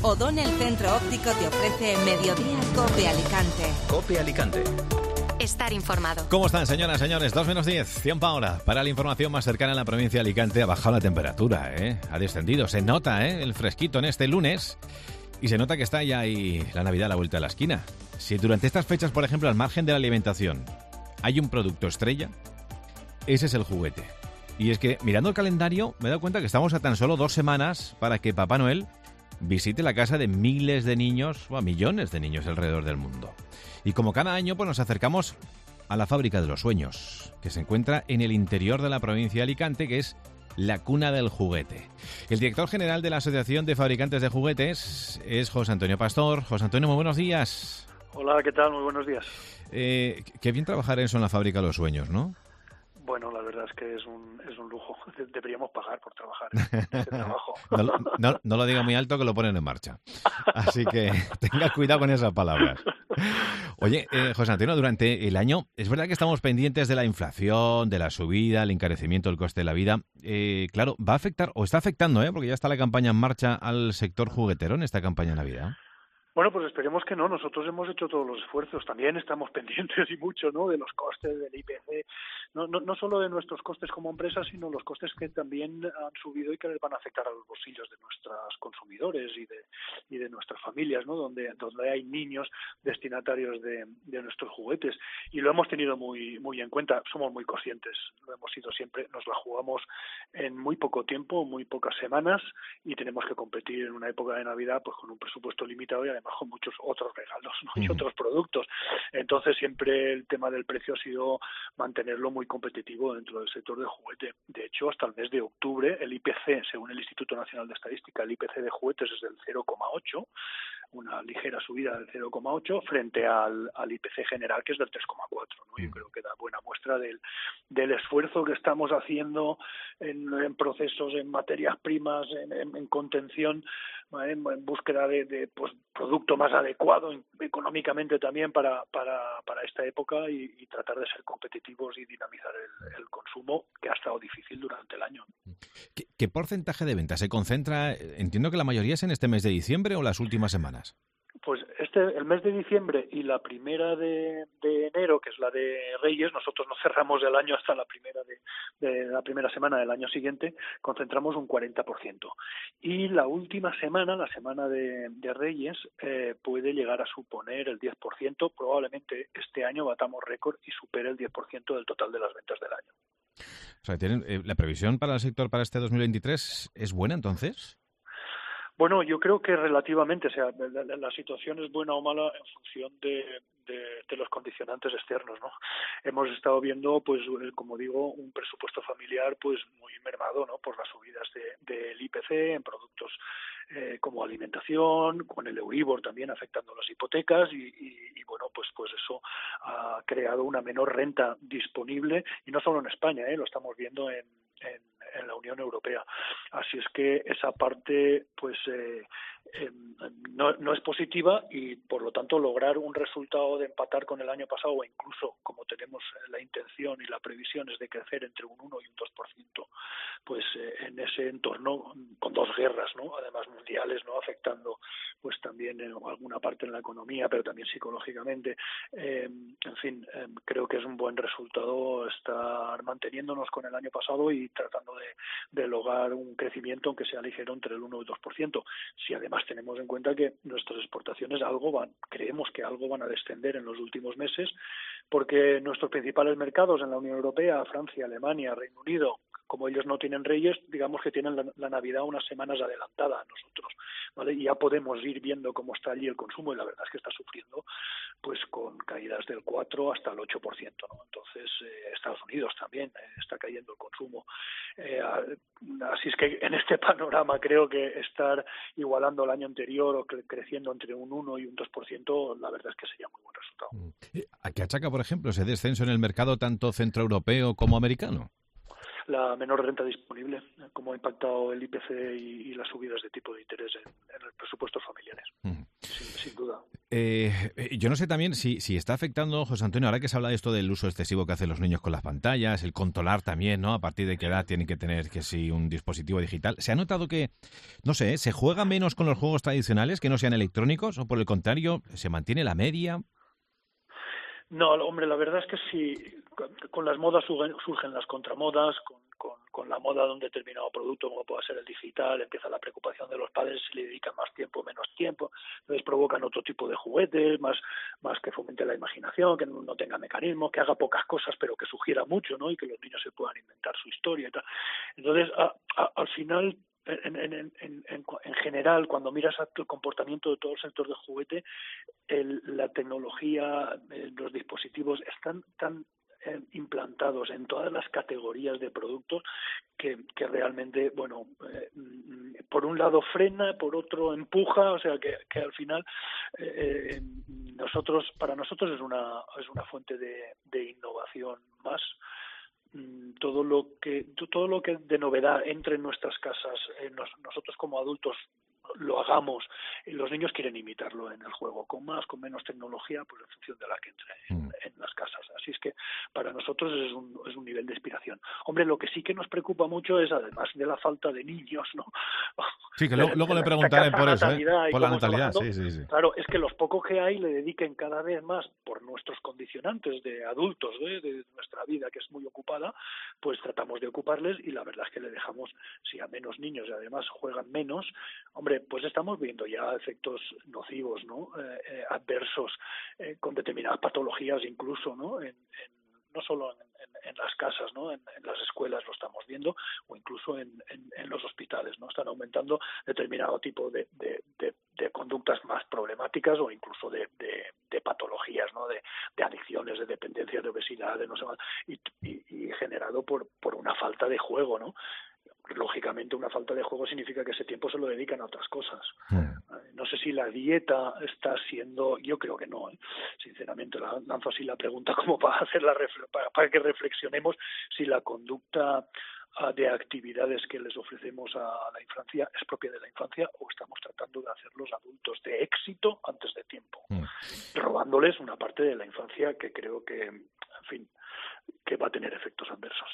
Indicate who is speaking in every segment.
Speaker 1: O'Donnell Centro Óptico te ofrece Mediodía Cope Alicante.
Speaker 2: Cope Alicante.
Speaker 3: Estar informado.
Speaker 4: ¿Cómo están, señoras, señores? 2:10, tiempo ahora. Para la información más cercana en la provincia de Alicante, ha bajado la temperatura, ha descendido. Se nota, el fresquito en este lunes. Y se nota que está ya ahí la Navidad a la vuelta de la esquina. Si durante estas fechas, por ejemplo, al margen de la alimentación, hay un producto estrella, ese es el juguete. Y es que, mirando el calendario, me he dado cuenta que estamos a tan solo 2 semanas para que Papá Noel visite la casa de miles de niños, o a millones de niños alrededor del mundo. Y como cada año, pues nos acercamos a la Fábrica de los Sueños, que se encuentra en el interior de la provincia de Alicante, que es la cuna del juguete. El director general de la Asociación de Fabricantes de Juguetes es José Antonio Pastor. José Antonio, muy buenos días.
Speaker 5: Hola, ¿qué tal? Muy buenos días.
Speaker 4: Qué bien trabajar eso en la Fábrica de los Sueños, ¿no?
Speaker 5: Bueno, la verdad es que es un lujo. Deberíamos pagar por trabajar en este trabajo.
Speaker 4: No lo diga muy alto, que lo ponen en marcha. Así que tenga cuidado con esas palabras. Oye, José Antonio, durante el año, es verdad que estamos pendientes de la inflación, de la subida, el encarecimiento del coste de la vida. Claro, va a afectar, o está afectando, porque ya está la campaña en marcha, al sector juguetero en esta campaña de Navidad.
Speaker 5: Bueno, pues esperemos que no. Nosotros hemos hecho todos los esfuerzos. También estamos pendientes y mucho, ¿no?, de los costes del IPC. No solo de nuestros costes como empresa, sino los costes que también han subido y que les van a afectar a los bolsillos de nuestros consumidores y de nuestras familias, ¿no?, donde hay niños destinatarios de nuestros juguetes. Y lo hemos tenido muy en cuenta. Somos muy conscientes. Lo hemos sido siempre. Nos la jugamos en muy poco tiempo, muy pocas semanas, y tenemos que competir en una época de Navidad pues con un presupuesto limitado y además con muchos otros regalos, ¿no?, y otros productos. Entonces siempre el tema del precio ha sido mantenerlo muy competitivo dentro del sector del juguete. De hecho, hasta el mes de octubre el IPC, según el Instituto Nacional de Estadística, el IPC de juguetes es del 0,8, una ligera subida del 0,8 frente al IPC general, que es del 3,4, ¿no? Yo creo que da buena muestra del esfuerzo que estamos haciendo en procesos, en materias primas, en contención, en búsqueda de pues producto más adecuado económicamente también para esta época y tratar de ser competitivos y dinamizar el consumo, que ha estado difícil durante el año.
Speaker 4: ¿Qué porcentaje de venta se concentra? Entiendo que la mayoría es en este mes de diciembre o las últimas semanas.
Speaker 5: Pues el mes de diciembre y la primera de enero, que es la de Reyes, nosotros no cerramos el año hasta la primera semana del año siguiente, concentramos un 40%. Y la última semana, la semana de Reyes, puede llegar a suponer el 10%. Probablemente este año batamos récord y supere el 10% del total de las ventas del año.
Speaker 4: O sea, ¿la previsión para el sector para este 2023 es buena entonces?
Speaker 5: Bueno, yo creo que relativamente, o sea, la situación es buena o mala en función de los condicionantes externos, ¿no? Hemos estado viendo, pues, como digo, un presupuesto familiar, pues, muy mermado, ¿no?, por las subidas del IPC en productos como alimentación, con el Euribor también afectando las hipotecas y bueno, pues eso ha creado una menor renta disponible, y no solo en España, lo estamos viendo en la Unión Europea. Así es que esa parte pues no es positiva, y por lo tanto lograr un resultado de empatar con el año pasado, o incluso, como tenemos la intención y la previsión es de crecer entre un 1 y un 2%, pues en ese entorno, con 2 guerras, ¿no?, además mundiales, ¿no?, afectando pues también en alguna parte en la economía, pero también psicológicamente. En fin, creo que es un buen resultado estar manteniéndonos con el año pasado y tratando de lograr un crecimiento, aunque sea ligero, entre el 1 y el 2%. Si además tenemos en cuenta que nuestras exportaciones creemos que algo van a descender en los últimos meses, porque nuestros principales mercados en la Unión Europea, Francia, Alemania, Reino Unido, como ellos no tienen Reyes, digamos que tienen la Navidad unas semanas adelantada a nosotros, ¿vale? Y ya podemos ir viendo cómo está allí el consumo, y la verdad es que está sufriendo pues con caídas del 4 hasta el 8%, ¿no? Entonces, Estados Unidos también está cayendo el consumo. Así es que en este panorama creo que estar igualando el año anterior o creciendo entre un 1 y un 2%, la verdad es que sería muy buen resultado.
Speaker 4: ¿A qué achaca, por ejemplo, ese descenso en el mercado tanto centroeuropeo como americano?
Speaker 5: La menor renta disponible, cómo ha impactado el IPC y las subidas de tipo de interés en los presupuestos familiares, sin duda.
Speaker 4: Yo no sé también si está afectando, José Antonio, ahora que se habla de esto del uso excesivo que hacen los niños con las pantallas, el controlar también, ¿no? A partir de qué edad tienen que tener que si un dispositivo digital. ¿Se ha notado que, no sé, se juega menos con los juegos tradicionales que no sean electrónicos o por el contrario, se mantiene la media?
Speaker 5: No, hombre, la verdad es que sí, con las modas surgen las contramodas, con la moda de un determinado producto, como pueda ser el digital, empieza la preocupación de los padres si le dedican más tiempo o menos tiempo, entonces provocan otro tipo de juguetes, más que fomente la imaginación, que no tenga mecanismos, que haga pocas cosas pero que sugiera mucho, ¿no? Y que los niños se puedan inventar su historia y tal. Entonces, al final, en general, cuando miras el comportamiento de todo el sector del juguete, la tecnología, los dispositivos están tan implantados en todas las categorías de productos que realmente, bueno, por un lado frena, por otro empuja, o sea que al final para nosotros es una fuente de innovación más. Todo lo que de novedad entre en nuestras casas, nosotros como adultos lo hagamos y los niños quieren imitarlo en el juego, con más, con menos tecnología, pues en función de la que entre en las casas. Así es que para nosotros es un nivel de inspiración. Hombre, lo que sí que nos preocupa mucho es, además de la falta de niños, ¿no?
Speaker 4: Sí, que luego le preguntaré por eso, por la natalidad. Sí.
Speaker 5: Claro, es que los pocos que hay le dediquen cada vez más, por nuestros condicionantes de adultos, de nuestra vida, que es muy ocupada, pues tratamos de ocuparles y la verdad es que le dejamos, si a menos niños y además juegan menos, hombre, pues estamos viendo ya efectos nocivos, ¿no? Adversos, con determinadas patologías incluso, ¿no? No solo en las casas, ¿no? En las escuelas lo estamos viendo, o incluso en los hospitales, ¿no? Están aumentando determinado tipo de conductas más problemáticas o incluso de patologías, ¿no? De adicciones, de dependencias, de obesidad, de no sé más, y generado por una falta de juego, ¿no? Lógicamente, una falta de juego significa que ese tiempo se lo dedican a otras cosas. No sé si la dieta está siendo, yo creo que no, sinceramente lanzo así la pregunta como para para que reflexionemos si la conducta de actividades que les ofrecemos a la infancia es propia de la infancia o estamos tratando de hacerlos adultos de éxito antes de tiempo, robándoles una parte de la infancia que creo que, en fin, que va a tener efectos adversos.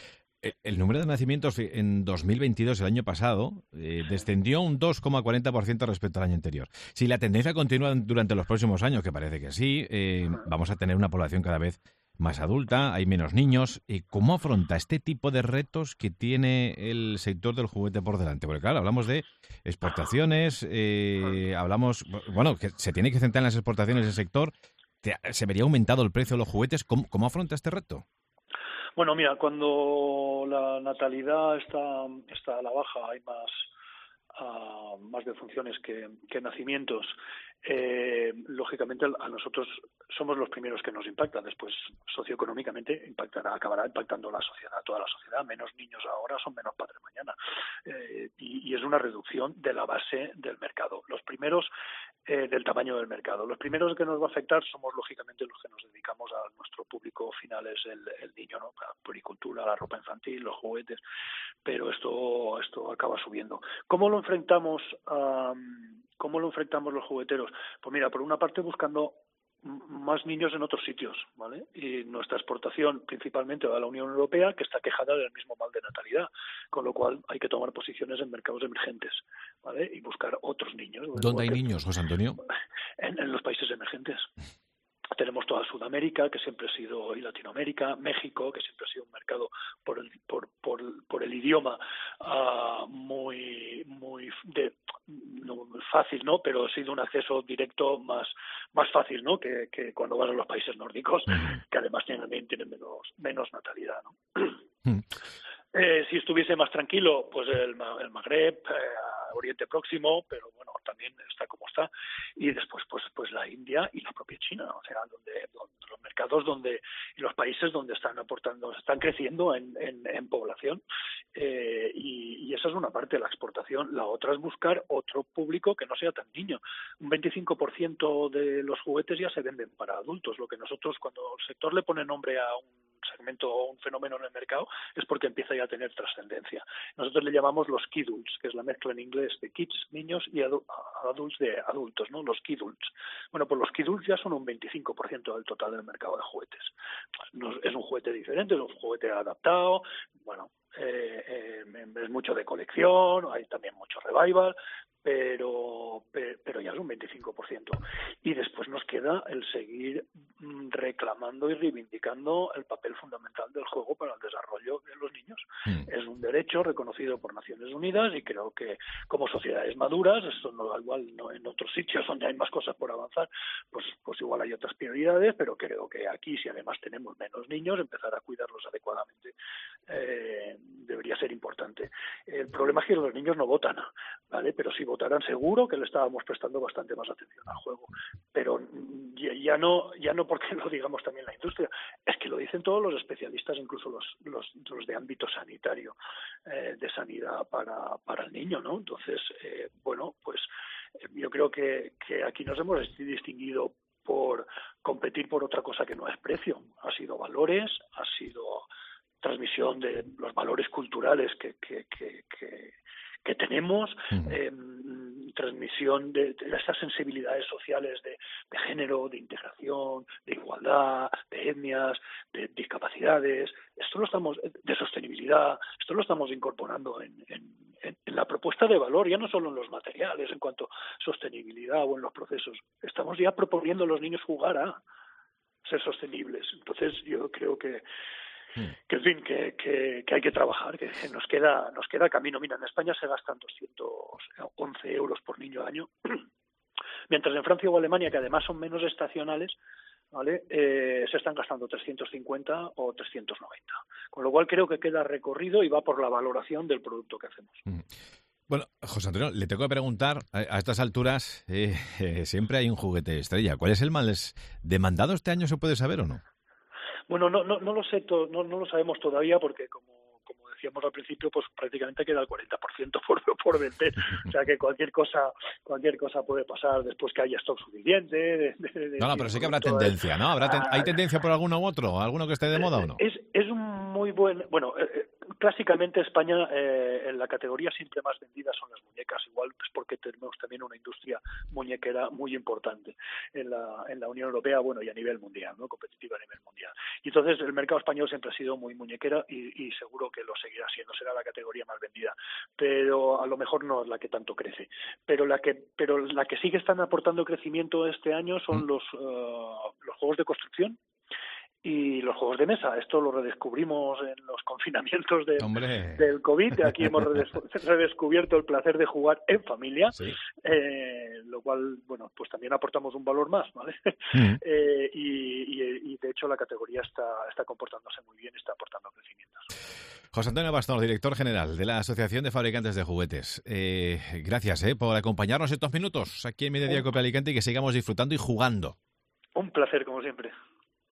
Speaker 4: El número de nacimientos en 2022, el año pasado, descendió un 2,40% respecto al año anterior. Si la tendencia continúa durante los próximos años, que parece que sí, vamos a tener una población cada vez más adulta, hay menos niños. ¿Cómo afronta este tipo de retos que tiene el sector del juguete por delante? Porque claro, hablamos de exportaciones, hablamos, bueno, que se tiene que centrar en las exportaciones del sector. ¿Se vería aumentado el precio de los juguetes? ¿Cómo afronta este reto?
Speaker 5: Bueno, mira, cuando la natalidad está a la baja, hay más defunciones que nacimientos. Lógicamente a nosotros somos los primeros que nos impactan, después socioeconómicamente acabará impactando la sociedad, toda la sociedad. Menos niños ahora son menos padres mañana, y es una reducción de la base del mercado. Los primeros del tamaño del mercado. Los primeros que nos va a afectar somos lógicamente los que nos dedicamos a nuestro público final, es el niño, ¿no? La puricultura, la ropa infantil, los juguetes, pero esto acaba subiendo. ¿Cómo lo enfrentamos los jugueteros? Pues mira, por una parte buscando más niños en otros sitios, ¿vale? Y nuestra exportación principalmente va a la Unión Europea, que está quejada del mismo mal de natalidad, con lo cual hay que tomar posiciones en mercados emergentes, ¿vale? Y buscar otros niños.
Speaker 4: ¿Dónde hay niños, José Antonio?
Speaker 5: En los países emergentes. Tenemos toda Sudamérica, que siempre ha sido, y Latinoamérica, México, que siempre ha sido un mercado por el idioma muy no fácil, ¿no? Pero ha sido un acceso directo más fácil, ¿no? Que cuando vas a los países nórdicos, que además tienen menos natalidad, ¿no? Si estuviese más tranquilo, pues el Magreb, Oriente Próximo, pero bueno, también está como está, y después pues la India y la propia China, o sea, donde los mercados mercados y los países donde están creciendo en población, y esa es una parte de la exportación. La otra es buscar otro público que no sea tan niño. Un 25% de los juguetes ya se venden para adultos. Lo que nosotros, cuando el sector le pone nombre a un segmento o un fenómeno en el mercado, es porque empieza ya a tener trascendencia. Nosotros le llamamos los kidults, que es la mezcla en inglés de kids, niños, y adults, de adultos, ¿no? Los kidults. Bueno, pues los kidults ya son un 25% del total del mercado de juguetes. Es un juguete diferente, es un juguete adaptado, bueno, es mucho de colección, hay también mucho revival, pero ya es un 25%. Y después nos queda el seguir reclamando y reivindicando el papel fundamental del juego para el desarrollo de los niños. Es un derecho reconocido por Naciones Unidas, y creo que como sociedades maduras, esto no igual no en otros sitios donde hay más cosas por avanzar, pues igual hay otras prioridades, pero creo que aquí, si además tenemos menos niños, empezar a cuidarlos adecuadamente debería ser importante. El problema es que los niños no votan, ¿vale? Pero si votaran, seguro que le estábamos prestando bastante más atención al juego. Pero ya no porque lo digamos también la industria, es que lo dicen todos los especialistas, incluso los de ámbito sanitario, de sanidad para el niño, ¿no? Entonces, yo creo que aquí nos hemos distinguido por competir por otra cosa que no es precio. Ha sido valores, ha sido transmisión de los valores culturales que tenemos, transmisión de estas sensibilidades sociales de género, de integración, de igualdad, de etnias, de discapacidades, de sostenibilidad. Esto lo estamos incorporando en la propuesta de valor, ya no solo en los materiales en cuanto a sostenibilidad o en los procesos. Estamos ya proponiendo a los niños jugar a ser sostenibles. Entonces yo creo que en fin, que hay que trabajar, que nos queda camino. Mira, en España se gastan 211 euros por niño al año, mientras en Francia o Alemania, que además son menos estacionales, ¿vale? Se están gastando 350 o 390. Con lo cual creo que queda recorrido y va por la valoración del producto que hacemos.
Speaker 4: Bueno, José Antonio, le tengo que preguntar, a estas alturas siempre hay un juguete estrella. ¿Cuál es el más demandado este año? ¿Se puede saber o no?
Speaker 5: Bueno, no lo sé, no lo sabemos todavía, porque como decíamos al principio, pues prácticamente queda el 40% por vender. O sea que cualquier cosa puede pasar después que haya stock suficiente.
Speaker 4: No, pero sí que habrá tendencia, ¿no? ¿Hay tendencia por alguno u otro? ¿Alguno que esté de moda o no?
Speaker 5: Es un muy buen... Bueno, clásicamente España, en la categoría siempre más vendida son las muñecas. Igual es porque tenemos también una industria muñequera muy importante en la Unión Europea, bueno, y a nivel mundial, ¿no? Competitiva a nivel mundial. Y entonces el mercado español siempre ha sido muy muñequera y seguro que lo seguirá siendo, será la categoría más vendida. Pero a lo mejor no es la que tanto crece. Pero la que sí que están aportando crecimiento este año son los juegos de construcción y los juegos de mesa. Esto lo redescubrimos en los confinamientos del COVID. Aquí hemos redescubierto el placer de jugar en familia, sí. Lo cual, bueno, pues también aportamos un valor más, ¿vale? Y de hecho la categoría está comportándose muy bien, está aportando crecimientos.
Speaker 4: José Antonio Pastor, director general de la Asociación de Fabricantes de Juguetes. Gracias por acompañarnos estos minutos aquí en Mediodía Cope Alicante y que sigamos disfrutando y jugando.
Speaker 5: Un placer, como siempre.